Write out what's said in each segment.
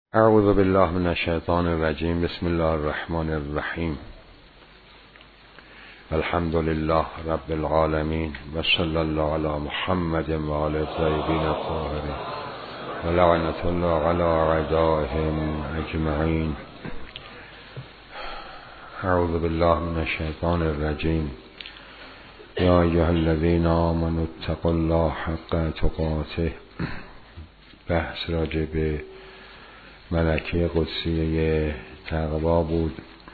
اعوذ بالله من الشیطان الرجیم. بسم الله الرحمن الرحیم. الحمد لله رب العالمین و صلی الله علی محمد و آل الطیبین الطاهرین و لعنة الله علی اعدائهم اجمعین. اعوذ بالله من الشیطان الرجیم. یا ایها الذین آمنوا اتقوا الله حق تقاته. بحث راجع به ملکه قدسیه تقوا بود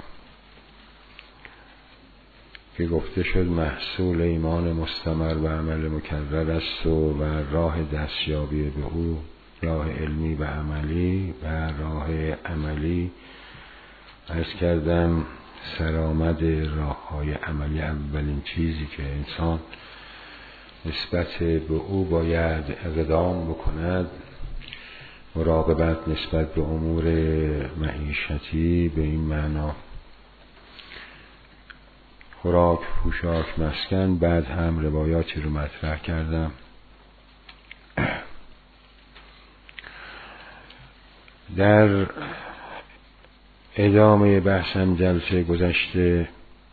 که گفته شد محصول ایمان مستمر و عمل مکرر است و راه دستیابی به او راه علمی و عملی و راه عملی. عرض کردم سرآمد راه های عملی اولین چیزی که انسان نسبت به او باید اقدام بکند مراقبت نسبت به امور معیشتی، به این معنا خوراک، پوشاک، مسکن. بعد هم روایاتی رو مطرح کردم. در ادامه بحثم جلسه گذشته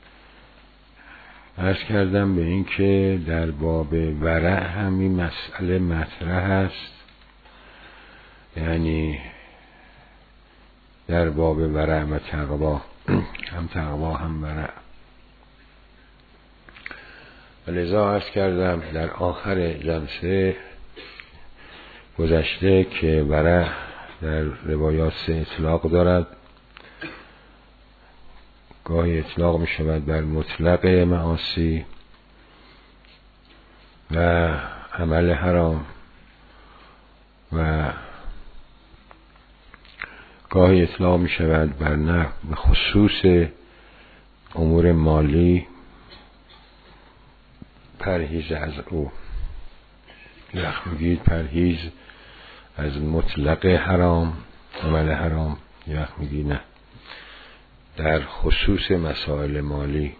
عرض کردم به این که در باب ورع هم این مسئله مطرح است، یعنی در باب ورع و تقوا، هم تقوا هم ورع. لذا عرض کردم در آخر جلسه گذشته که ورع در روایات 3 اطلاق دارد. گاهی اطلاق می شود بر مطلق معاصی و عمل حرام و گاهی اطلاق می شود بر نه به خصوص امور مالی، پرهیز از او. وقت میگید پرهیز از مطلق حرام، عمل حرام، وقت میگید نه در خصوص مسائل مالی.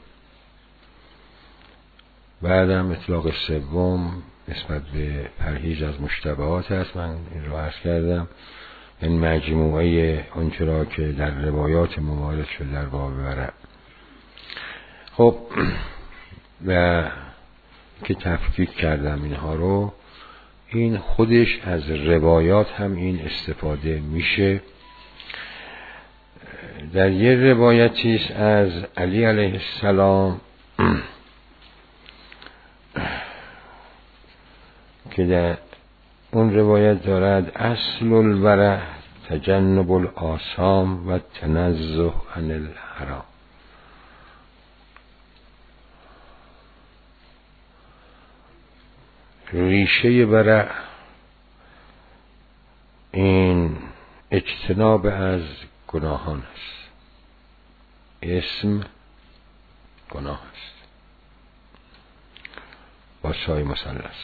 بعدم اطلاق سوم نسبت به پرهیز از مشتبهات است. من این رو عرض کردم، این مجموعه آنچه را که در روایات ممارس شد در باب ورع. خب و که تفکیک کردم اینها رو، این خودش از روایات هم این استفاده میشه. در یه روایتی است از علی علیه السلام که در اون روایت دارد اصل الورع تجنب الآثام و تنزه عن الحرام. ریشه ورع این اجتناب از گناهان است. اسم گناه است با سای مثلث.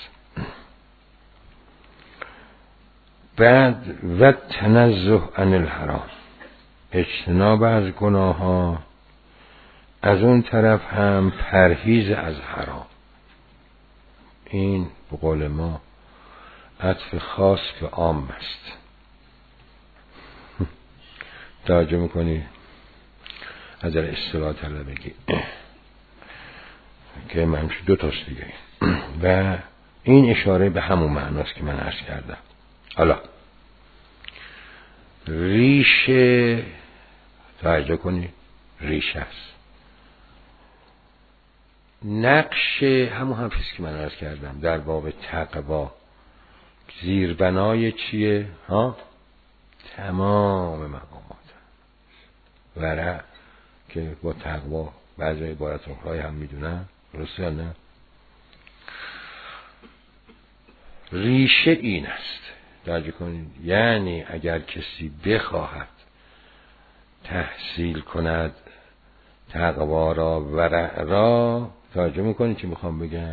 بعد و تنزه عن الحرام، اجتناب از گناه ها، از اون طرف هم پرهیز از حرام. این به قول ما عطف خاص به عام است. توجه میکنی از در اصطلاح طلبگی که منش 2 تاست دیگه و این اشاره به همون معناست که من عرض کردم. حالا ریشه، توجه کنی، ریشه است. نقش همون حرفیست که من عرض کردم در باب تقوا. زیربنای چیه؟ تمام مقامات ورع که با تقوا بعضی عبارت اخرای هم میدونن، درسته یا نه؟ ریشه این است. توجه کنید، یعنی اگر کسی بخواهد تحصیل کند تقوا را، ورع را، توجه میکنید چی میخوام بگم؟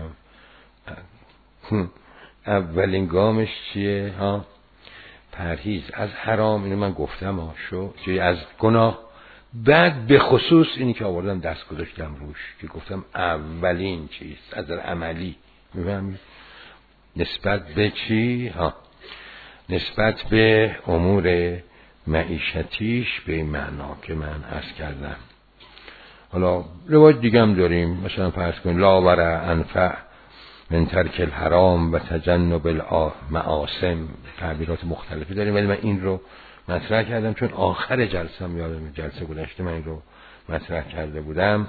اولین گامش چیه؟ پرهیز از حرام. اینو من گفتم از گناه. بعد به خصوص اینی که آوردم دست گذاشتم روش که گفتم اولین چیز از عملی. میفهمید؟ نسبت به چی؟ نسبت به امور معیشتیش به این معنا که من عرض کردم. حالا روایت دیگه هم داریم، مثلا فرض کنید لا ورع انفع من ترک الحرام و تجنب المعاصم، تعبیرات مختلفی داریم، ولی من این رو مطرح کردم چون آخر جلسم، یادم جلسه گذشته من این رو مطرح کرده بودم.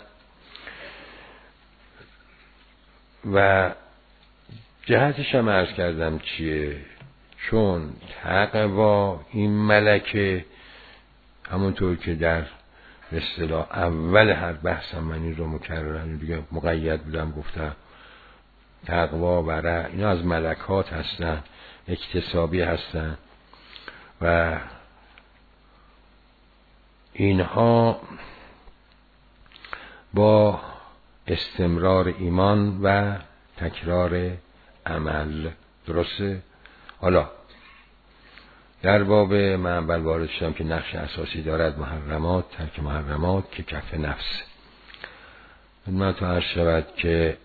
و جهتش هم عرض کردم چیه، چون تقوا این ملکه، همونطور که در به اصطلاح اول هر بحثم من این رو مکررن دیگه مقید بودم گفتم، تقوا ورع اینا از ملکات هستن، اکتسابی هستن و اینها با استمرار ایمان و تکرار عمل. درسته؟ حالا در باب من اول وارد شدم که نقش اساسی دارد محرمات، ترک محرمات که کف نفس. من تو عرض شود که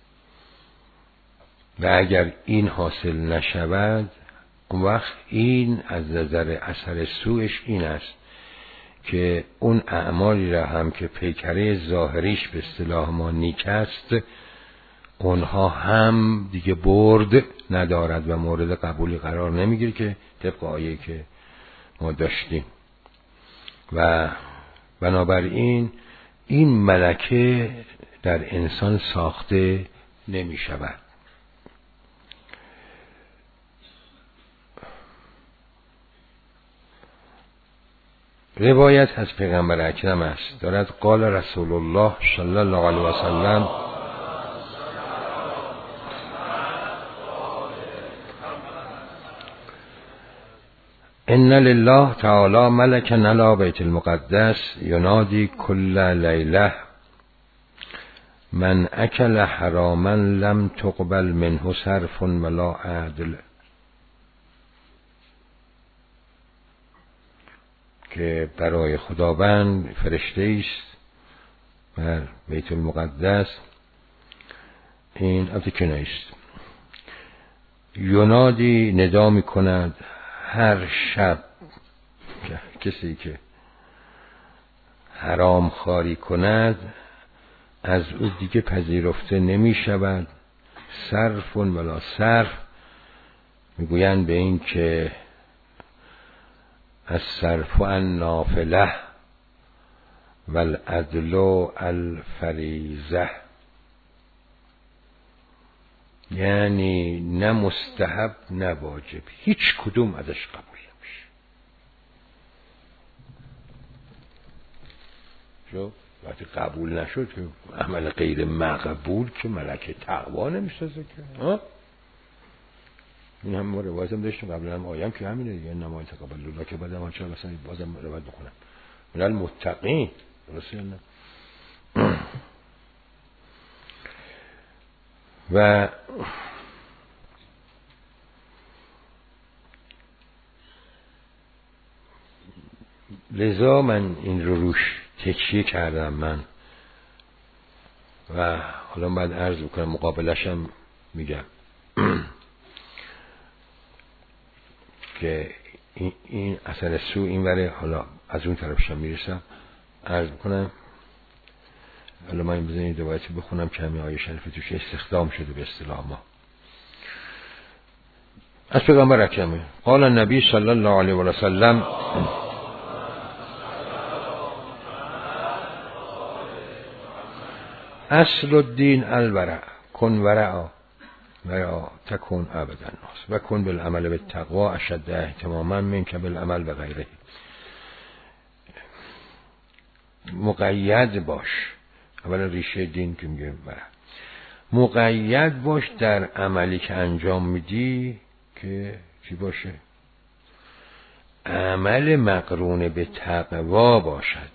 و اگر این حاصل نشود، اون وقت این از نظر اثر سوءش این است که اون اعمالی را هم که پیکره ظاهریش به اصطلاح ما نیک است، اونها هم دیگه برد ندارد و مورد قبولی قرار نمیگیره که طبق آیه‌ای که ما داشتیم. و بنابراین این ملکه در انسان ساخته نمی شود. روایت از پیغمبر اکرم است، دارد قال رسول الله صلی الله علیه و سلم ان لله تعالی ملکا علی بیت المقدس ینادی کل لیله من اکل حراما لم تقبل منه صرف ولا عدل، که برای خداوند فرشته است بر بیت المقدس، این البته کنایه است، ینادی ندا می کند هر شب کسی که حرام خواری کند از او دیگه پذیرفته نمی شود، صرف ولا صرف، میگویند به این که الصرف النافله والعدل الفریضه، یعنی نه مستحب نه واجب، هیچ کدوم ازش قبول نمیشه. شو وقتی قبول نشد که عمل غیر مقبول که ملکه تقوا نمیسازه که. این هم ما روایت هم داشتیم قبلا، هم آیم که همینه دیگه، انما یتقبل الله، که بعد هم چرا مثلا بازم روایت بخونم من المتقین. درسته نه؟ و لذا من این رو روش تکیه کردم من و حالا بعد عرض بکنم مقابلشم میگم که این اثر سو این وره، حالا از اون طرفشم میرسم عرض بکنم. حالا من این بزنید روایتی بخونم که همین آیه شریف توش استخدام شده به اصطلاح ما. از پیغمبر اکرم قال النبی صلی الله علیه و سلم اصل الدین الورع کن ورعا ورعا تکون عبد الناس و کن بالعمل بالتقوا اشد اهتماما منک بالعمل بغیره. مقید باش، اولا ریشه دین که میگه مقید باش در عملی که انجام میدی که چی باشه؟ عمل مقرون به تقوا باشد،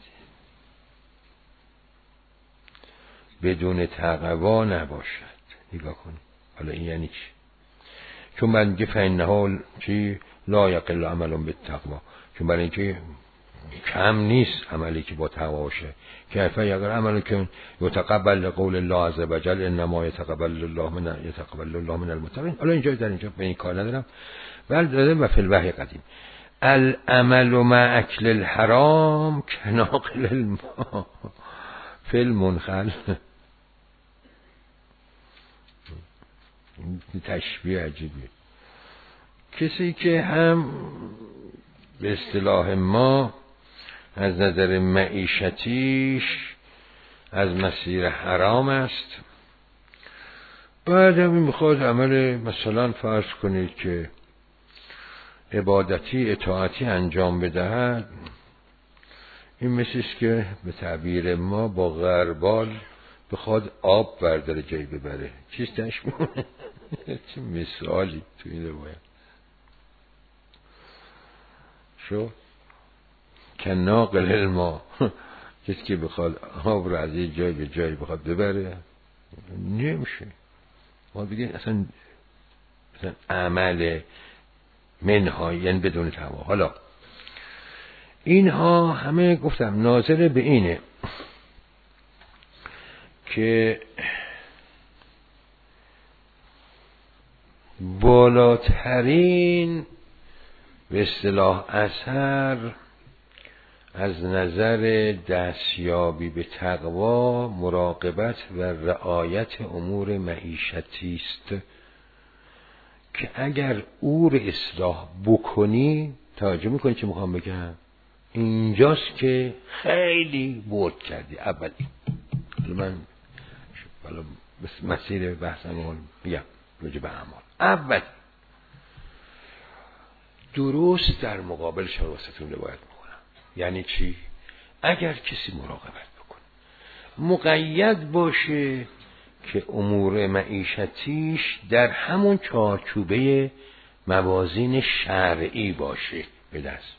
بدون تقوا نباشد. نگاه کنی حالا این یعنی چی؟ چون من میگه فإنه چی لا یقل عمل بالتقوا، چون برای اینکه کم نیست عملی که با تقوا باشه. کیف اگر عملی که یتقبل قول الله عز وجل انما یتقبل الله من المتقین. حالا اینجا در اینجا به این کار ندارم، ولی دادم و فی الوحی قدیم العمل مع اکل الحرام کناقل الماء فی المنخل. تشبیه عجیبی. کسی که هم به اصطلاح ما از نظر معیشتیش از مسیر حرام است، بعد هم میخواد عمل مثلا فرض کنید که عبادتی اطاعتی انجام بدهد، این مثلیست که به تعبیر ما با غربال بخواد آب برداره جایی ببره. چیز تش میمونه. چه مثالی تو این روایت شو کناقل الماء. کسی که بخواد آب رو از یه جای به جایی بخواد ببره نمیشه. ما بگیم اصلا عمل منهای یعنی بدون تمام. حالا اینها همه گفتم ناظر به اینه که بالاترین به اصطلاح اثر از نظر دستیابی به تقوا مراقبت و رعایت امور معیشتی است که اگر او رو اصلاح بکنی، توجه میکنی چه میخوام بگم، اینجاست که خیلی برد کردی. اولی من مسیر بحثم بگم راجع به اعمال. اول درست در مقابل شروستون روایت میکنم. یعنی چی؟ اگر کسی مراقبت بکنه مقید باشه که امور معیشتیش در همون چارچوبه موازین شرعی باشه به دست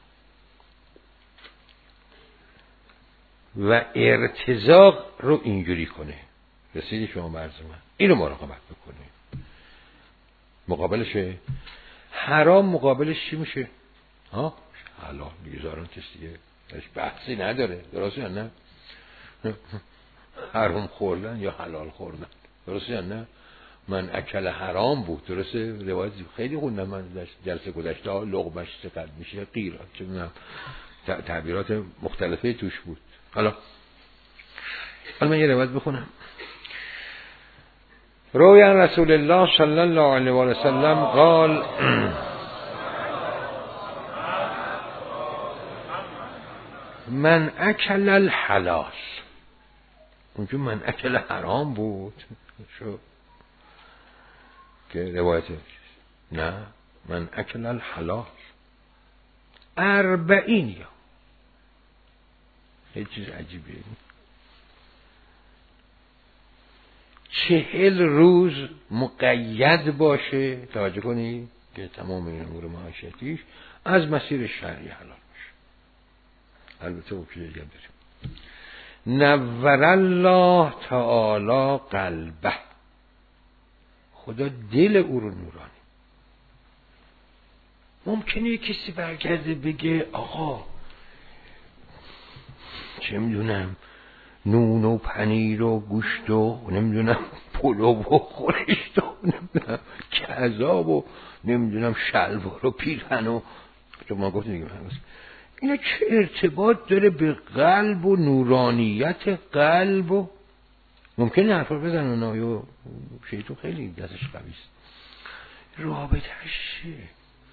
و ارتزاق رو اینجوری کنه. رسیدی شما مرز من؟ اینو مراقبت بکنه. مقابلشه حرام، مقابلش چی میشه؟ حلال میگذارن کسی دیگه بحثی نداره. درسته یا نه؟ حرام خوردن یا حلال خوردن، درسته یا نه؟ من اکل حرام بود، درسته؟ روایت خیلی خوندم من جلسه گذشته ها. لقمش چقدر میشه؟ قیرات، چه میدونم تعبیرات مختلفه توش بود. حالا من یه روایت بخونم. روی عن رسول الله صلی الله علیه و سلم قال من اکل الحلال. اونجا من اکل حرام بود شو که روایت نه، من اکل الحلال 40 یا یه چیز عجیبیه. 40 روز مقید باشه، توجه کنی، که تمام این امور معاشیتیش از مسیر شرعی حلال باشه. البته او چیزی داریم. نور الله تعالی قلبه، خدا دل او رو نورانی. ممکنه کسی برگرده بگه آقا چه میدونم نون و پنیر و گوشت و نمیدونم پلو و خورشت و نمیدونم کذاب و نمیدونم شلوار و پیرهن و چون ما گفتیم اینا چه ارتباط داره به قلب و نورانیت قلب؟ و ممکنه حرفا بزنن و شیطان خیلی دستش قویست. رابطه‌اش چیه؟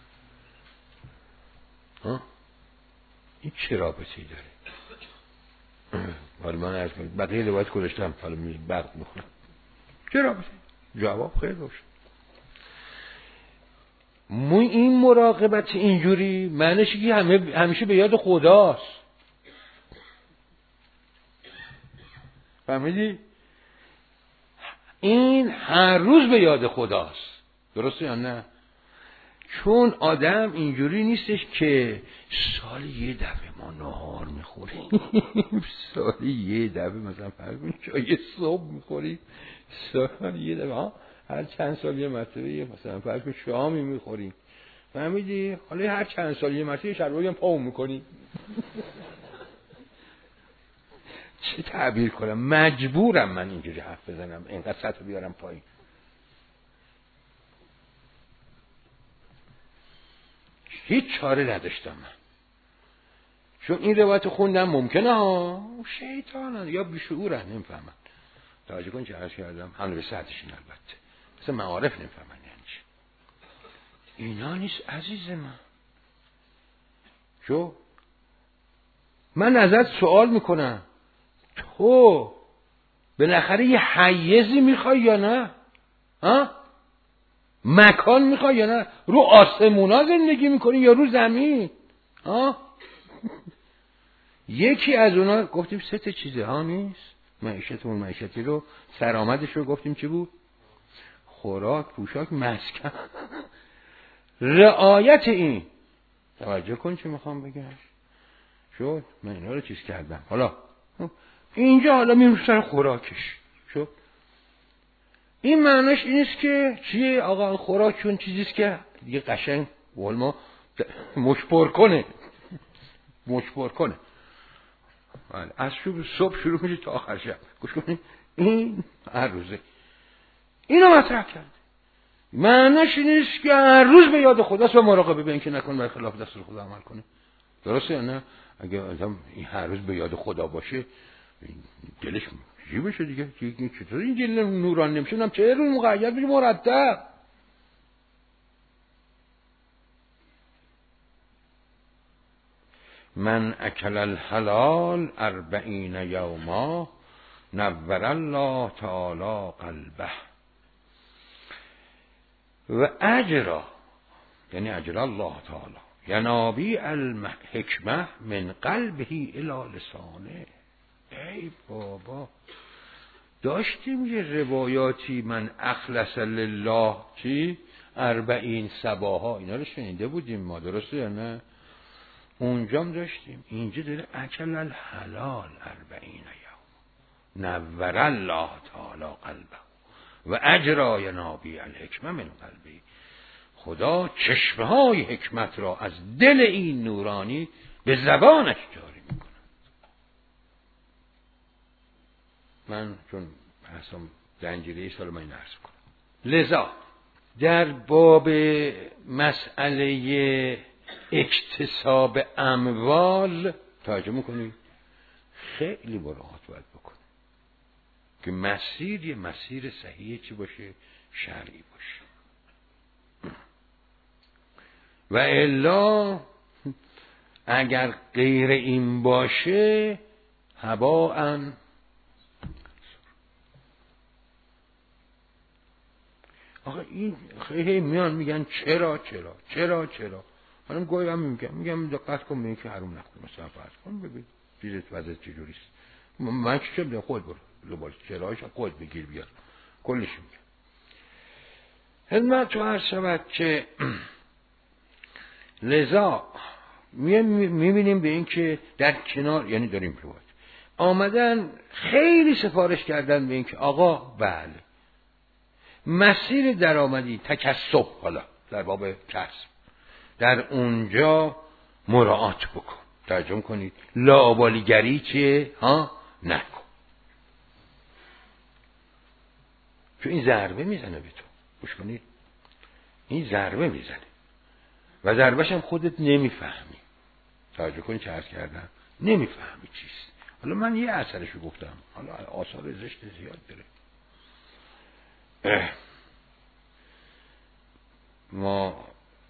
این چه رابطه‌ای داره؟ حالا من عرض کنم بقیه روایت گذاشتم، حالا بعد میخونم. چه رابطه؟ جواب خیلی روشن. این مراقبت اینجوری معنیش که همیشه به یاد خداست. فهمیدی؟ این هر روز به یاد خداست. درسته یا نه؟ چون آدم اینجوری نیستش که سال یه دفعه ما نهار میخوریم، سال یه دفعه مثلا فرض چای صبح میخوریم، سال یه دفعه هر چند سال یه مرتبه مثلا فرض شامی میخوریم. فهمیدی؟ حالا هر چند سال یه مرتبه شربایی هم پاهم میکنیم. چه تعبیر کنم؟ مجبورم من اینجوری حرف بزنم، اینقدر سطح بیارم پایین. هیچ چاره نداشتم من، چون این روایت خوندم ممکنه ها شیطانن یا بیشعورن نمیفهمن. توجه کن چه عرض کردم، همه به سطحشون البته مثل معارف نمیفهمن یعنی چی. اینا نیست عزیز من. شو من ازت سوال میکنم، تو بالاخره یه حیزی میخوای یا نه؟ ها؟ مکان میخوای یا نه؟ رو آسمونا زندگی میکنی یا رو زمین؟ ها؟ یکی از اونا گفتیم 3 چیزه ها نیست؟ معیشتمون معیشتی رو سرآمدش رو گفتیم چی بود؟ خوراک، پوشاک، مسکن. رعایت این. توجه کن چی میخوام بگم. شد من اینا رو چیز کردم. حالا اینجا میرم سر خوراکش. شد این معنیش اینست که چیه آقا خوراک چون چیزیست که دیگه قشنگ قول ما مشپر کنه. از صبح شروع میشه تا آخر شب. گوش کنید این هر روزه اینو مطرح کرد. معنیش اینست که هر روز به یاد خداست و مراقبه به این که نکنه برخلاف دستور خدا عمل کنه. درسته یا نه؟ اگه آدم این هر روز به یاد خدا باشه دلش چی بشه دیگه؟ چطور این دل نوران نمیشه؟ اونم چه روز مقید بشه مرتب. من اکل الحلال 40 یوما نور الله تعالی قلبه و اجرا، یعنی اجر الله تعالی ینابی الحکمه من قلبه الی لسانه. ای بابا داشتیم یه روایاتی من اخلص لله چی 40 صباحا، اینا رو شنیده بودیم ما، درسته یا نه؟ اونجام داشتیم. اینجا داره اکل الحلال 40 یوم نور الله تعالی قلبه و اجرا ینابی الحکمه من قلبه. خدا چشمه های حکمت را از دل این نورانی به زبانش جاری میکنه. من چون حسام زنجیره سال من نرس کنم، لذا در باب مسئله اکتساب اموال توجه میکنید خیلی مراعات باید بکنه که مسیر مسیر صحیح چی باشه؟ شرعی باشه. و الا اگر غیر این باشه هباءً. آخه این خیلی میان میگن چرا منم گاهی هم میگم دقت کن به که حروم نخور. مثلا فرض کن ببین چیزت وضع چجوریست، من چه میگم خودت برو لباس چراش خودت بگیر بیار کلش میگم. خدمت تو عرض شود که لذا میبینیم به این که در کنار، یعنی داریم روایت آمدن خیلی سفارش کردن به این که آقا بله مسیر درآمدی تکسب، حالا در باب کسب در اونجا مراعات بکن. ترجمه کنید لاابالیگری چیه؟ نکن. چون این ضربه میزنه به تو. گوش کنید این ضربه میزنه و ضربهش هم خودت نمیفهمی. توجه کنید چه عرض کردم، نمیفهمی چیست. حالا من یه اثرشو گفتم، حالا آثار زشت زیاد داره. ما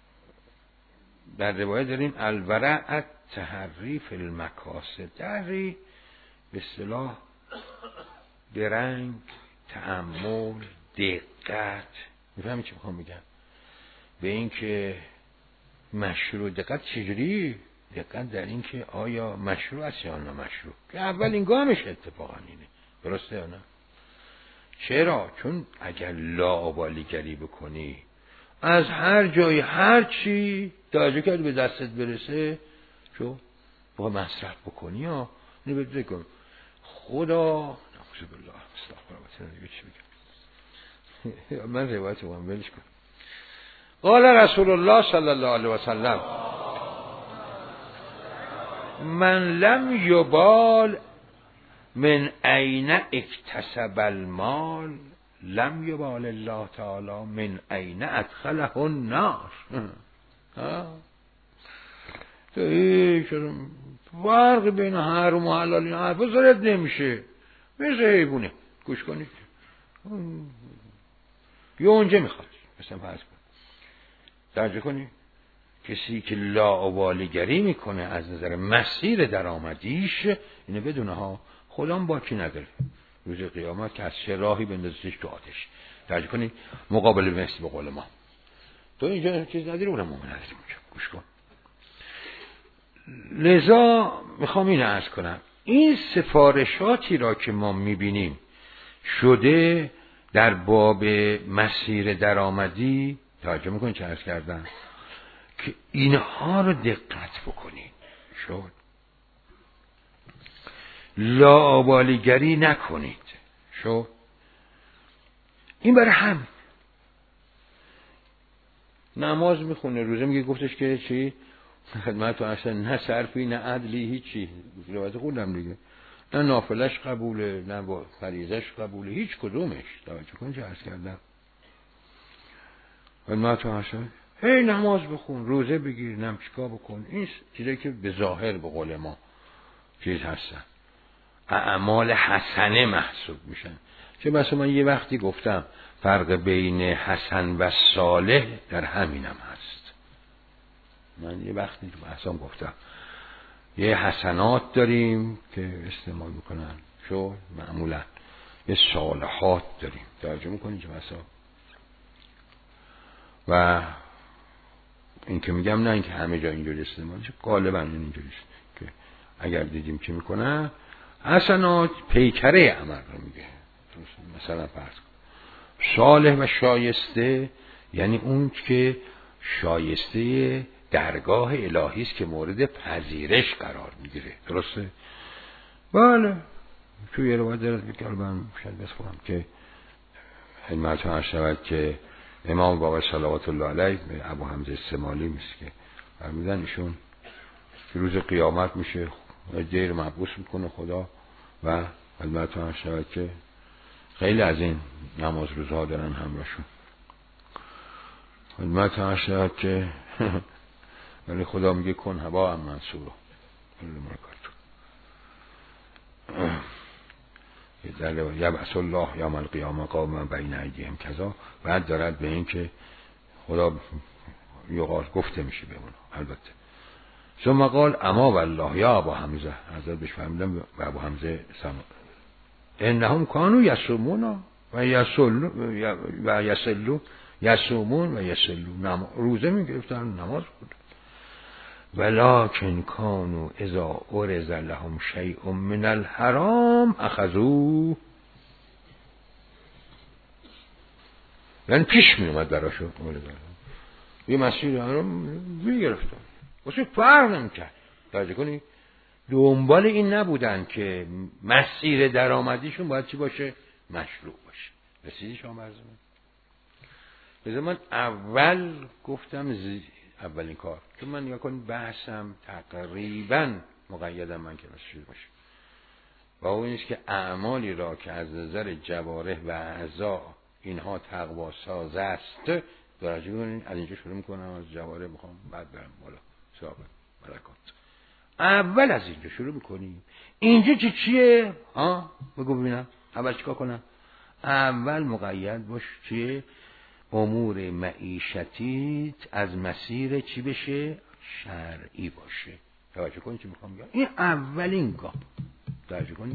در روایت داریم الورع تحریف المکاسب، تحریف به اصطلاح درنگ، تأمل، دقت. میفهمی چی میخوام بگم؟ به این که مشروع دقت چجوری؟ دقت در این که آیا مشروع است یا نامشروع، که اولین گامش اتفاقا اینه. درسته یا نه؟ چرا؟ چون اگر لاابالیگری بکنی از هر جای هر چی توجه کردی به دستت برسه چون با مصرف بکنی یا اینو بگم خدا نعوذ بالله استغفر الله دیگه چی بگم. من روایت رو ولش کن. قال رسول الله صلی الله علیه و سلم من لم یبال من این اکتسب المال لم یبال الله تعالی من این ادخله النار. تو هیچ فرق بین حرام و حلال این حرفا زرد نمیشه، مثل حیوونه. گوش کنید یه اونجا میخواد مثلا فرض کن درجه کنی کسی که لاابالیگری میکنه از نظر مسیر درآمدیش، اینو بدونه ها خودم باکی نداره روز قیامت که از چه راهی بندازیش تو آتش. درجه کنی مقابل مثل به قول ما تو اینجا چیز نداری اونم مومن هستی اونجا. گوش کن. لذا میخوام این عرض کنم این سفارشاتی را که ما میبینیم شده در باب مسیر درآمدی، توجه میکنید چه عرض کردم که اینها رو دقت بکنید. شد لاابالیگری نکنید. شد این برای هم نماز میخونه روزه میگه گفتش که چی خدمت اصلا نه صرفی نه عدلی هیچی روایت خوندم دیگه، نه نافلش قبوله نه با فریضش قبوله، هیچ کدومش. توجه کن چه عرض کردم خدمت اصلا هی نماز بخون روزه بگیر نم چیکار بکن. این چیزایی که به ظاهر به قول ما چیز هستن اعمال حسنه محسوب میشن. چه مثلا من یه وقتی گفتم فرق بین حسن و صالح در همینم هست. من یه وقتی تو بحثام گفتم یه حسنات داریم که استعمال میکنن شو معمولا، یه صالحات داریم ترجمه کنیم که مثلا و این که میگم نه اینکه همه جا اینجوری استعمال میشه، غالبا اینجوریه که اگر دیدیم چی میکنه حسنات پیکره عمل رو میگه. مثلا فرض کن صالح و شایسته یعنی اون که شایسته درگاه الهی است که مورد پذیرش قرار میگیره. درسته؟ بله توی یه روایت دارد که من شاید بخونم که خدمت عرض شود که امام بابا صلوات الله علیه به ابو حمزه السمالی میست که فرمودن ایشون که روز قیامت میشه دیر محبوس میکنه خدا و خدمت عرض شود که خیلی از این نماز روزها دارن همراهشون. خدمت عرض شود که ولی خدا میگه کن هوا هم منصورو یبعث الله یوم القیامه قوما بین ایدیهم کذا. بعد دارد به این که خدا یقال گفته میشه به اون البته ثم قال اما والله یا ابو حمزه حضرت بهش فهمیدم به ابو حمزه انهم كانوا يصومون و یصومون و یصلون روزه میگرفتن نماز بود ولکن كانوا اذا عرض لهم شيء من الحرام اخذوه. یعنی پیش می اومد براشون یه مسیر حرام میگرفتن واسه فرق نمیکرد. توجه کنی دنبال این نبودن که مسیر درآمدیشون باید چی باشه؟ مشروع باشه. رسیدی شما عرض من من اول گفتم اولین کار چون من یا کنی بحثم تقریبا مقیدم من که شروع باشه و اون اینست که اعمالی را که از نظر جوارح و اعضا اینها تقوا ساز است درجه کنین از اینجا شروع میکنم از جوارح میخوام بعد برم بالا ثواب ملکات. اول از اینجا شروع میکنیم. اینجا چیه؟ بگو ببینم اول چیکار کنم؟ اول مقید باش چیه؟ امور معیشتیت از مسیر چی بشه؟ شرعی باشه. توجه کنی چی میخوام بگم؟ این اولین گام. توجه کنی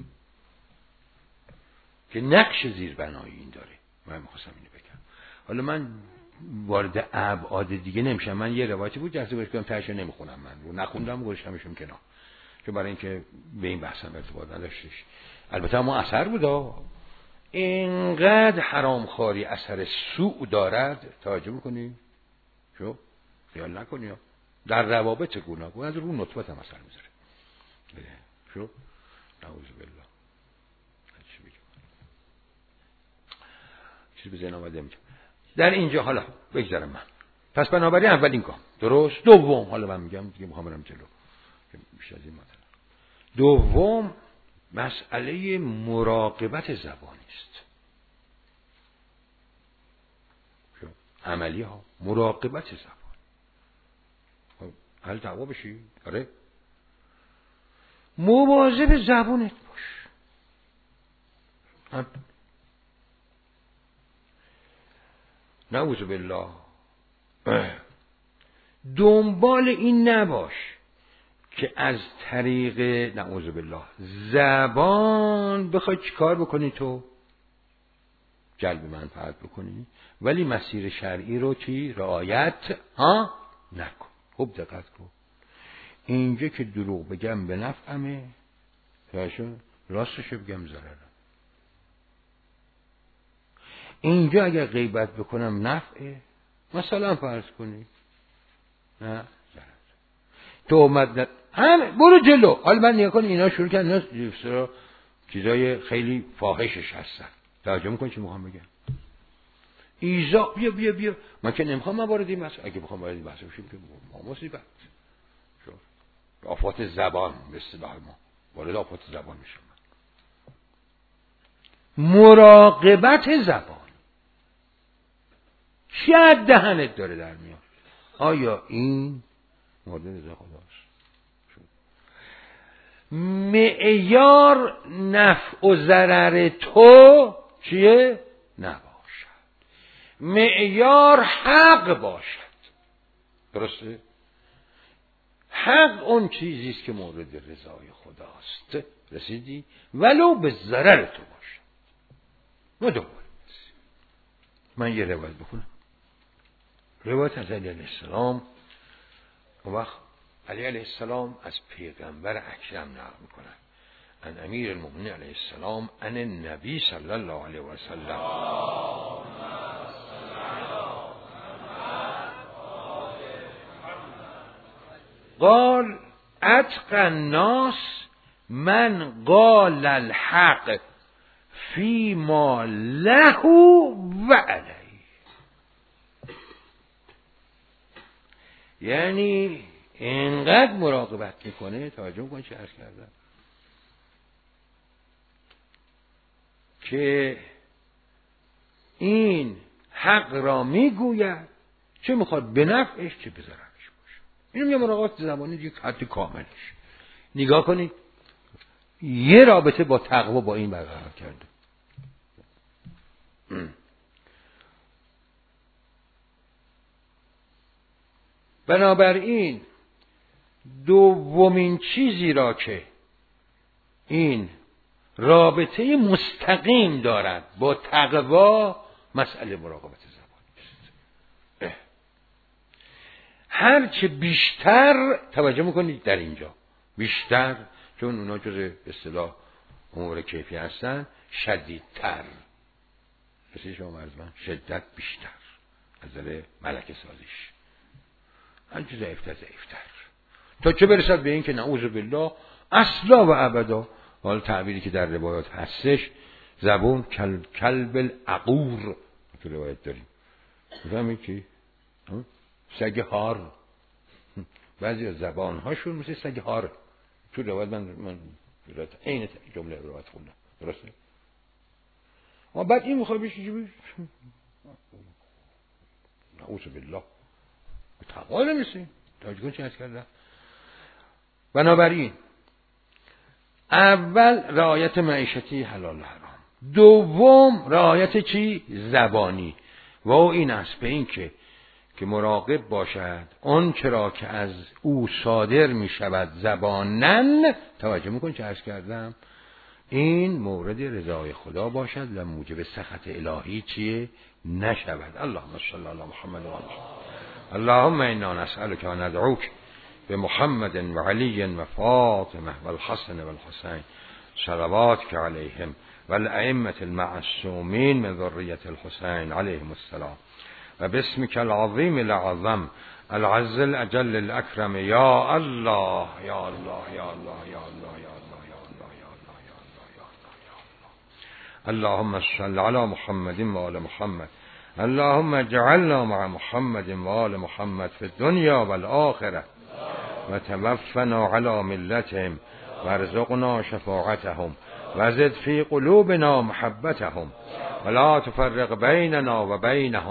که نقش زیربنایی این داره. من میخواستم اینو بگم. حالا من وارد ابعاد دیگه نمیشم. من یه روایتی بود جلسه باش کنم تاشو نمیخونم، من رو نخوندم گذاشتمشون کنار که برای اینکه به این بحثم ارتباط نداشتش. البته ما اثر بود اینقدر حرامخواری اثر سوء دارد. توجه میکنی؟ شو خیال نکنی در روابط گوناگون از رو نطفت هم اثر میذاره. شو نعوذ بالله. چیزی به ذهن اومده میگم در اینجا. حالا بگذارم من پس بنابراین اولین گام درست. دوم حالا من میگم دیگه میخوام برم جلو بیش از این مثلا. دوم مسئله مراقبت زبانی است. عملی ها مراقبت زبان. حل دعوا بشی. آره مواظب زبونت باش. نعوذ بالله دنبال این نباش که از طریق نعوذ بالله زبان بخوای چیکار بکنی، تو جلب منفعت بکنی، ولی مسیر شرعی رو چی رعایت نکن. خوب دقت کن. اینجا که دروغ بگم به نفعمه، راستش بگم ضررم. اینجا اگر غیبت بکنم نفعه، مثلا فرض کنی نه ضرر. تهمت برو جلو. حالا من نگاه کن اینا شروع کردن چیزای خیلی فاحشش هستن. توجه میکنی چی میخوام بگم؟ ایزا بیا من که نمیخوام وارد این مسئله. اگه بخوام وارد این مسئله بشیم که ما مصیبت. آفات زبان به اصطلاح ما وارد آفات زبان میشم. مراقبت زبان. چی از دهنت داره در میاد؟ آیا این مورد رضا خداست؟ معیار نفع و ضرر تو چیه؟ نباشد. معیار حق باشد. درسته؟ حق اون چیزیست که مورد رضای خداست. رسیدی؟ ولو به ضرر تو باشد. مدوباره. من یه روایت بخونم. روایت از علی علیه السلام. اون وقت علی علیه السلام از پیغمبر اکرم نقل میکنن. ان امیر المؤمنین علیه السلام ان النبی صلی الله علیه و سلم قال اتقى الناس من قال الحق فيما له وعليه. یعنی اینقدر مراقبت میکنه، توجه کن چه عرض کردم، که این حق را میگوید، چه میخواد به نفعش چه به ضررش باشه. اینم یه مراقبت زبانی دیگه حد کاملش. نگاه کنید یه رابطه با تقوا با این برقرار کرده. بنابراین دومین چیزی را که این رابطه مستقیم دارد با تقوا مسئله مراقبت زبان است. هرچه بیشتر توجه میکنید در اینجا بیشتر، چون اونا جز اصطلاح امور کیفی هستن، شدیدتر. مثل شما مرزمن شدت بیشتر از نظر ملکه سازیش، هرچه ضعیفتر تا چه برسد به این که نعوذ بالله اصلا و ابدا، حال تعبیری که در روایات هستش، زبون کلب العقور تو روایت داریم. میفهمید چی؟ سگ هار. بعضی از زبان هاشون مثل سگ هار. تو روایت من این جمله روایت خوندم. درسته؟ اما بعد این میخواد بشه چی؟ نعوذ بالله تقوا نمیشه. توجه کن چی هست کردم. بنابراین اول رعایت معیشتی حلال حرام، دوم رعایت چی؟ زبانی. و این است به این که مراقب باشد اون چرا که از او صادر می شود زبانن، توجه میکن چه عرض کردم، این مورد رضای خدا باشد و موجب سخط الهی چیه؟ نشود. اللهم صل علی محمد و آله. اللهم انا نسألك و ندعوك بمحمد و علی و فاطمه و الحسن و الحسین صلواتك علیهم و الائمة المعصومین من ذریة الحسین علیهم السلام و باسمك العظیم الاعظم العز الاجل الاکرم یا الله یا الله یا الله یا الله یا الله یا الله یا الله یا الله یا الله یا الله. اللهم صل علی محمد و آل محمد. اللهم اجعلنا مع محمد و آل محمد في الدنيا والآخرة و توفنا على ملتهم وارزقنا شفاعتهم وزد في قلوبنا محبتهم ولا تفرق بيننا وبينهم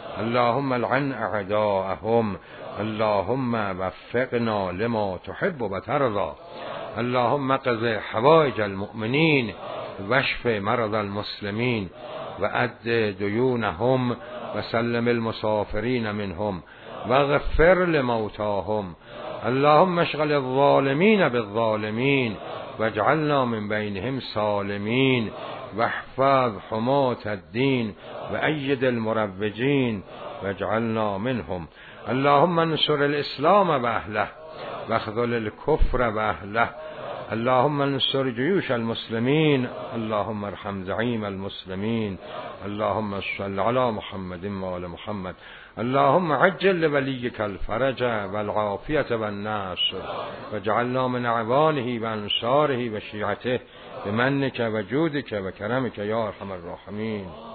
اللهم لعن اعداءهم، اللهم وفقنا لما تحب و ترضى، اللهم اقض حوائج المؤمنین واشف مرض المسلمین و اد دیونهم و سلم المسافرین منهم واغفر لموتاهم، اللهم اشغل الظالمین بالظالمین واجعلنا من بینهم سالمین واحفظ حماة الدین وأيد المروجین واجعلنا منهم، اللهم انصر الاسلام و اهله واخذل الكفر و اهله، اللهم انصر جيوش المسلمين، اللهم ارحم زعيم المسلمين، اللهم صل على محمد وآل محمد، اللهم عجل لوليك الفرج والعافية والنصر واجعلنا من اعوانه وانصاره وشيعته بمنك وجودك وكرمك يا ارحم الراحمين.